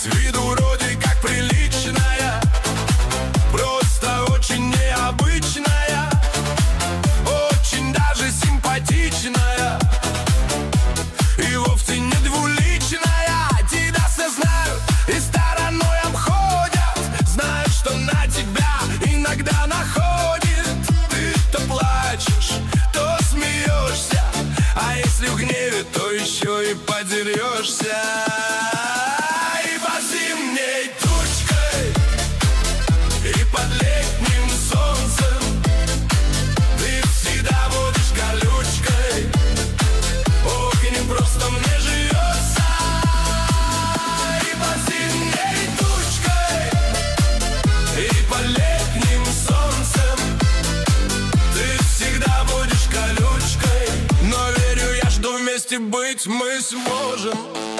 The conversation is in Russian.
С виду вроде как приличная, просто очень необычная, очень даже симпатичная и вовсе не двуличная. Тебя все знают и стороной обходят, знают, что на тебя иногда находит. Ты то плачешь, то смеешься, а если в гневе, то еще и подерешься. И под зимней тучкой, и под летним солнцем ты всегда будешь колючкой. Ох, и не просто мне живется. И под зимней тучкой, и под летним солнцем ты всегда будешь колючкой. Но верю я, что вместе быть мы сможем.